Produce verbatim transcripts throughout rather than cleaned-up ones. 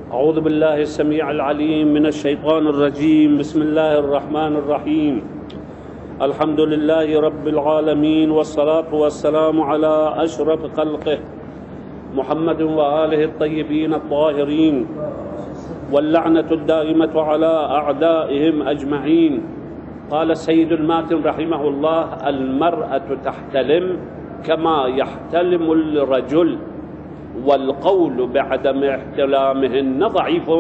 أعوذ بالله السميع العليم من الشيطان الرجيم. بسم الله الرحمن الرحيم. الحمد لله رب العالمين، والصلاة والسلام على أشرف خلقه محمد وآله الطيبين الطاهرين، واللعنة الدائمة على أعدائهم أجمعين. قال السيد الماتن رحمه الله: المرأة تحتلم كما يحتلم الرجل، والقول بعدم احتلامهن ضعيف.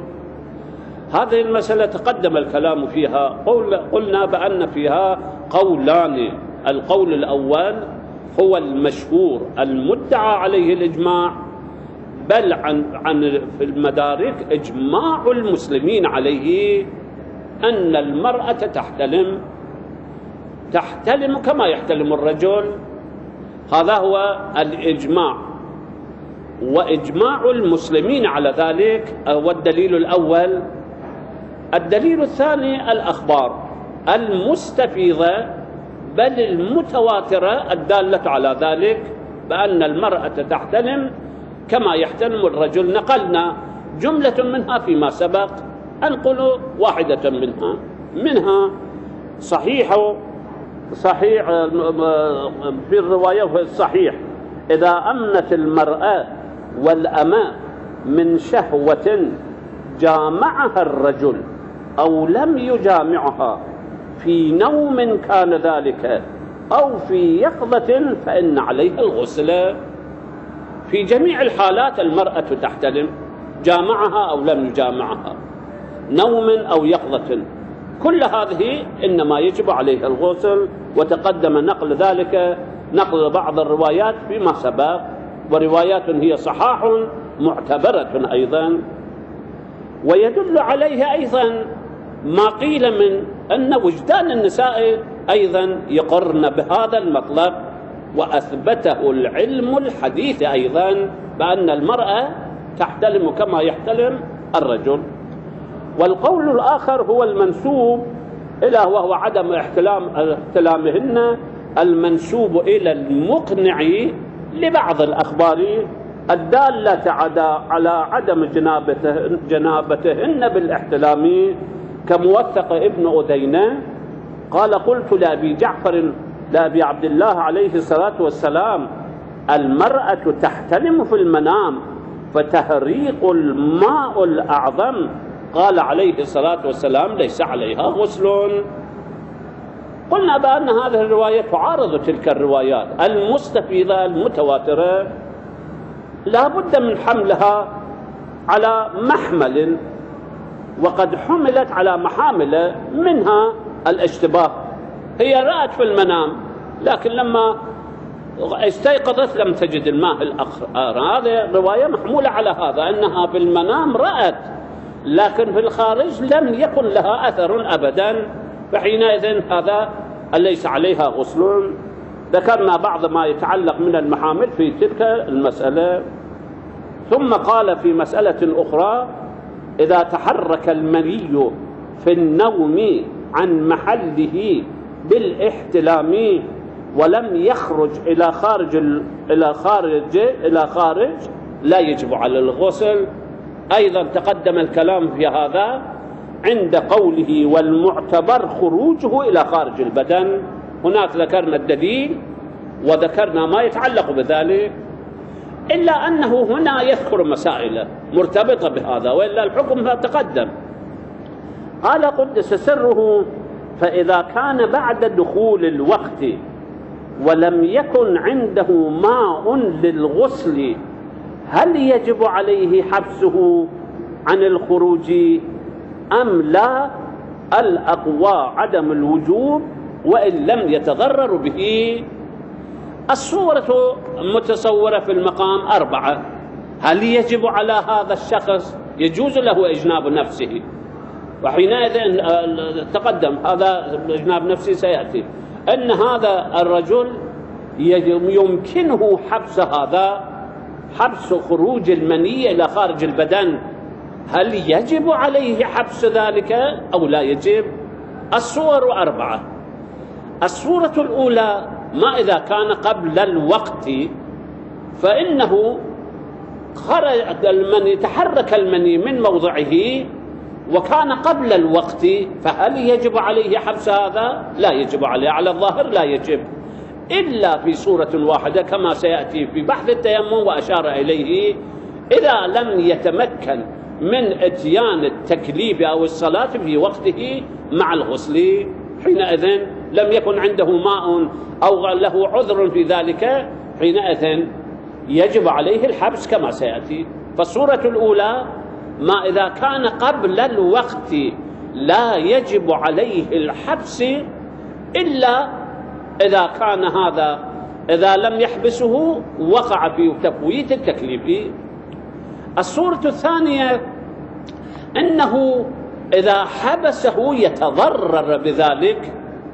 هذه المسألة تقدم الكلام فيها، قلنا بأن فيها قولان. القول الأول هو المشهور المدعى عليه الإجماع، بل عن, عن في المدارك إجماع المسلمين عليه أن المرأة تحتلم تحتلم كما يحتلم الرجل. هذا هو الإجماع، وإجماع المسلمين على ذلك هو الدليل الأول. الدليل الثاني الأخبار المستفيضة بل المتواترة الدالة على ذلك بأن المرأة تحتلم كما يحتلم الرجل. نقلنا جملة منها فيما سبق، أنقل واحدة منها منها صحيح صحيح في الرواية في الصحيح: إذا أمنت المرأة والأماء من شهوة جامعها الرجل أو لم يجامعها في نوم كان ذلك أو في يقظة فإن عليها الغسل. في جميع الحالات المرأة تحتلم، جامعها أو لم يجامعها، نوم أو يقظة، كل هذه إنما يجب عليها الغسل. وتقدم نقل ذلك، نقل بعض الروايات فيما سبق، وروايات هي صحاح معتبرة أيضا. ويدل عليها أيضا ما قيل من أن وجدان النساء أيضا يقرن بهذا المطلب، وأثبته العلم الحديث أيضا بأن المرأة تحتلم كما يحتلم الرجل. والقول الآخر هو المنسوب إلى وهو عدم احتلام احتلامهن، المنسوب إلى المقنع لبعض الأخبار الدالة على عدم جنابته جنابتهن بالاحتلام، كموثق ابن أذينة قال: قلت لأبي جعفر لأبي عبد الله عليه الصلاة والسلام: المرأة تحتلم في المنام فتهريق الماء الأعظم. قال عليه الصلاة والسلام: ليس عليها غسل. قلنا بأن هذه الرواية تعارض تلك الروايات المستفيضة المتواترة، لا بد من حملها على محمل، وقد حملت على محامل، منها الاشتباه. هي رأت في المنام، لكن لما استيقظت لم تجد الماء الآخر. هذه الرواية محمولة على هذا، أنها في المنام رأت، لكن في الخارج لم يكن لها أثر أبدا، فحينئذ هذا ليس عليها غسل. ذكرنا بعض ما يتعلق من المحامل في تلك المسألة. ثم قال في مسألة أخرى: إذا تحرك المني في النوم عن محله بالاحتلام ولم يخرج إلى خارج إلى خارج إلى خارج لا يجب على الغسل. أيضا تقدم الكلام في هذا عند قوله: والمعتبر خروجه إلى خارج البدن. هناك ذكرنا الدليل وذكرنا ما يتعلق بذلك، إلا أنه هنا يذكر مسائل مرتبطة بهذا، وإلا الحكم تقدم. قال قدس سره: فإذا كان بعد دخول الوقت ولم يكن عنده ماء للغسل هل يجب عليه حبسه عن الخروج أم لا؟ الأقوى عدم الوجوب وإن لم يتضرر به. الصورة متصورة في المقام أربعة: هل يجب على هذا الشخص، يجوز له إجناب نفسه، وحينئذ تقدم هذا إجناب نفسه سيأتي، أن هذا الرجل يمكنه حبس هذا، حبس خروج المني إلى خارج البدن، هل يجب عليه حبس ذلك أو لا يجب؟ الصور أربعة. الصورة الأولى: ما إذا كان قبل الوقت، فإنه خرج المني، تحرك المني من موضعه وكان قبل الوقت، فهل يجب عليه حبس هذا؟ لا يجب عليه، على الظاهر لا يجب، إلا في صورة واحدة كما سيأتي في بحث التيمم وأشار إليه: إذا لم يتمكن من إتيان التكليف أو الصلاة في وقته مع الغسل، حينئذ لم يكن عنده ماء أو له عذر في ذلك، حينئذ يجب عليه الحبس كما سيأتي. فالصورة الأولى ما إذا كان قبل الوقت لا يجب عليه الحبس إلا إذا كان هذا، إذا لم يحبسه وقع في تفويت التكليف. الصورة الثانية أنه إذا حبسه يتضرر بذلك،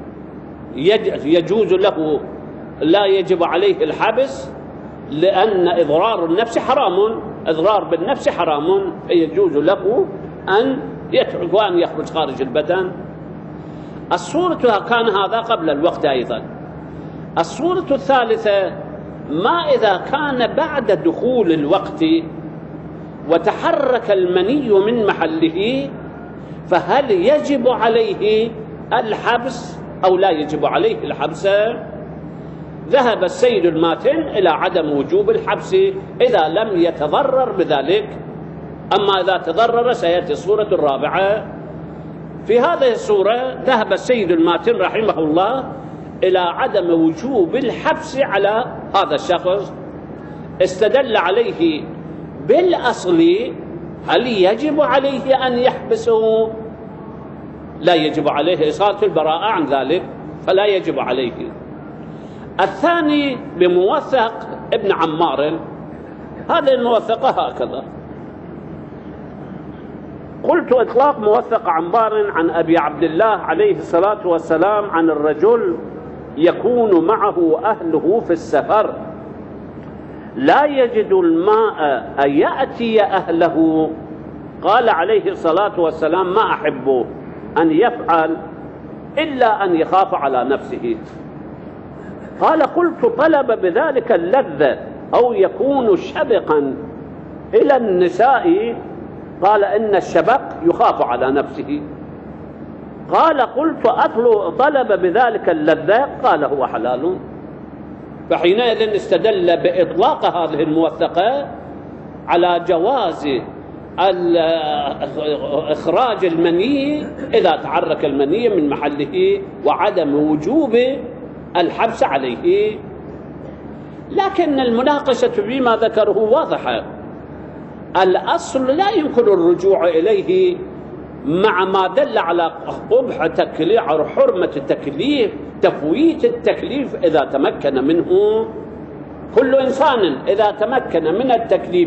يجوز له، لا يجب عليه الحبس، لأن إضرار النفس حرام، إضرار بالنفس حرام، فيجوز له أن يترك وأن يخرج خارج البدن. الصورة كان هذا قبل الوقت أيضا. الصورة الثالثة ما إذا كان بعد دخول الوقت وتحرك المني من محله، فهل يجب عليه الحبس أو لا يجب عليه الحبس؟ ذهب السيد الماتن إلى عدم وجوب الحبس إذا لم يتضرر بذلك، أما إذا تضرر سيأتي الصورة الرابعة. في هذه الصورة ذهب السيد الماتن رحمه الله إلى عدم وجوب الحبس على هذا الشخص، استدل عليه بالأصل. هل يجب عليه أن يحبسه؟ لا يجب عليه، إصالة البراءة عن ذلك، فلا يجب عليه. الثاني بموثق ابن عمار، هذه الموثقة هكذا: قلت إطلاق موثق عمار عن أبي عبد الله عليه الصلاة والسلام عن الرجل يكون معه أهله في السفر لا يجد الماء أن يأتي أهله، قال عليه الصلاة والسلام: ما أحب أن يفعل إلا أن يخاف على نفسه. قال: قلت: طلب بذلك اللذة أو يكون شبقا إلى النساء؟ قال: إن الشبق يخاف على نفسه. قال: قلت: طلب بذلك اللذة؟ قال: هو حلال. فحينئذ استدل بإطلاق هذه الموثقة على جواز إخراج المني إذا تحرك المني من محله وعدم وجوب الحبس عليه. لكن المناقشة فيما ذكره واضحة. الأصل لا يمكن الرجوع إليه مع ما دل على قبح تكليف أو حرمة التكليف، تفويت التكليف إذا تمكن منه. كل إنسان إذا تمكن من التكليف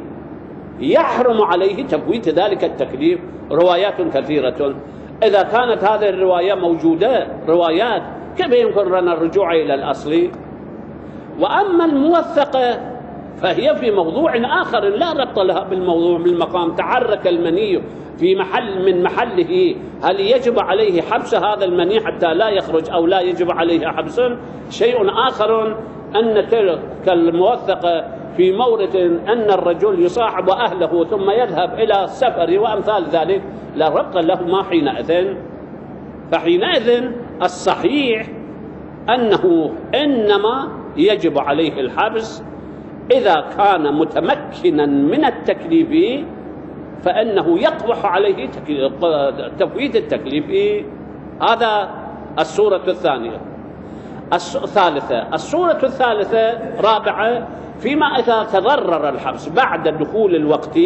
يحرم عليه تفويت ذلك التكليف. روايات كثيرة، إذا كانت هذه الرواية موجودة روايات، كيف يمكن لنا الرجوع إلى الأصل؟ وأما الموثقة فهي في موضوع آخر لا ربط لها بالموضوع بالمقام. تحرك المني في محل من محله، هل يجب عليه حبس هذا المني حتى لا يخرج أو لا يجب عليه حبس؟ شيء آخر أن تلك الموثقة في مورد أن الرجل يصاحب أهله ثم يذهب إلى السفر وأمثال ذلك، لا ربط لهما حينئذ. فحينئذ الصحيح أنه إنما يجب عليه الحبس إذا كان متمكنا من التكليف، فإنه يقبح عليه تفويت التكليف. هذا الصورة الثانية. الثالثة، الصورة الثالثة رابعة، فيما إذا تضرر الحبس بعد دخول الوقت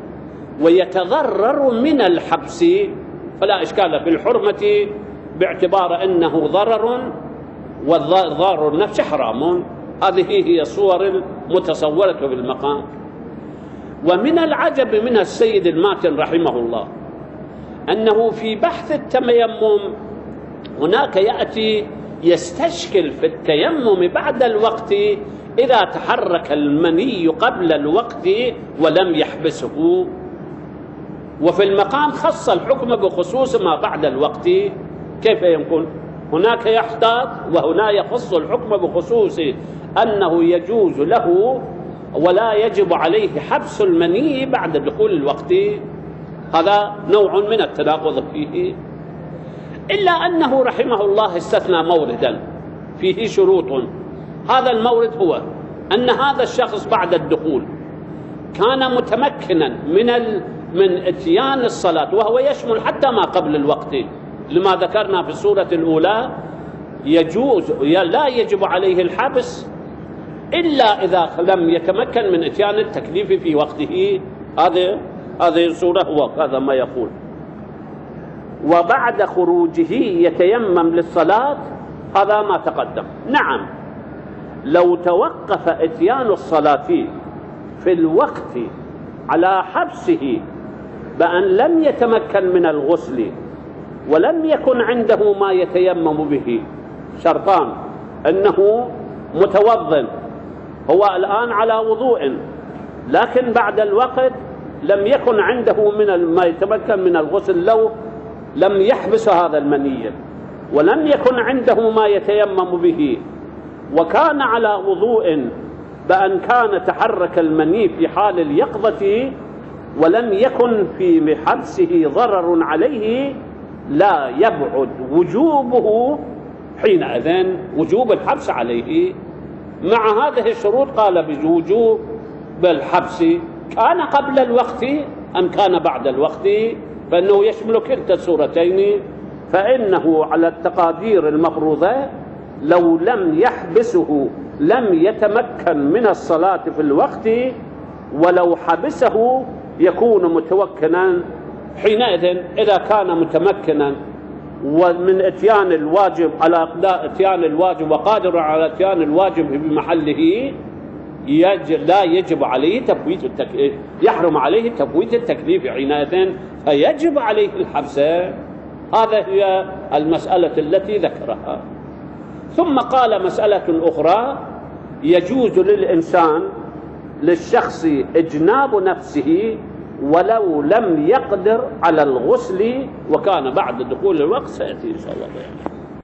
ويتضرر من الحبس، فلا إشكال في الحرمة باعتبار أنه ضرر والضار النفس حرام. هذه هي الصور المتصورة بالمقام. ومن العجب من السيد الماتن رحمه الله أنه في بحث التيمم هناك يأتي يستشكل في التيمم بعد الوقت إذا تحرك المني قبل الوقت ولم يحبسه، وفي المقام خص الحكم بخصوص ما بعد الوقت. كيف يمكن؟ هناك يحتاط وهنا يخص الحكم بخصوص أنه يجوز له ولا يجب عليه حبس المني بعد دخول الوقت، هذا نوع من التناقض فيه. إلا أنه رحمه الله استثنى موردا فيه شروط. هذا المورد هو أن هذا الشخص بعد الدخول كان متمكنا من ال... من اتيان الصلاة، وهو يشمل حتى ما قبل الوقت، لما ذكرنا في السورة الأولى يجوز لا يجب عليه الحبس إلا إذا لم يتمكن من اتيان التكليف في وقته. هذه هذه السورة هو هذا ما يقول. وبعد خروجه يتيمم للصلاة، هذا ما تقدم. نعم، لو توقف اتيان الصلاة في الوقت على حبسه بأن لم يتمكن من الغسل ولم يكن عنده ما يتيمم به، شرطان: أنه متوضٍ، هو الآن على وضوء، لكن بعد الوقت لم يكن عنده من ما يتمكن من الغسل، لو لم يحبس هذا المني، ولم يكن عنده ما يتيمم به، وكان على وضوء بأن كان تحرك المني في حال اليقظة ولم يكن في حبسه ضرر عليه، لا يبعد وجوبه حينئذ وجوب الحبس عليه. مع هذه الشروط قال بوجوب الحبس، كان قبل الوقت أم كان بعد الوقت، فإنه يشمل كلتا الصورتين. فإنه على التقادير المفروضة لو لم يحبسه لم يتمكن من الصلاة في الوقت، ولو حبسه يكون متوكلا. حينئذ إذا كان متمكنا ومن اتيان الواجب على أقداء اتيان الواجب وقادر على اتيان الواجب بمحله، لا يجب عليه تفويت التكليف، يحرم عليه تفويت التكليف حينئذ، فيجب عليه الحبس. هذا هي المسألة التي ذكرها. ثم قال مسألة أخرى: يجوز للإنسان للشخص إجناب نفسه ولو لم يقدر على الغسل وكان بعد دخول الوقت، سيأتي إن شاء الله.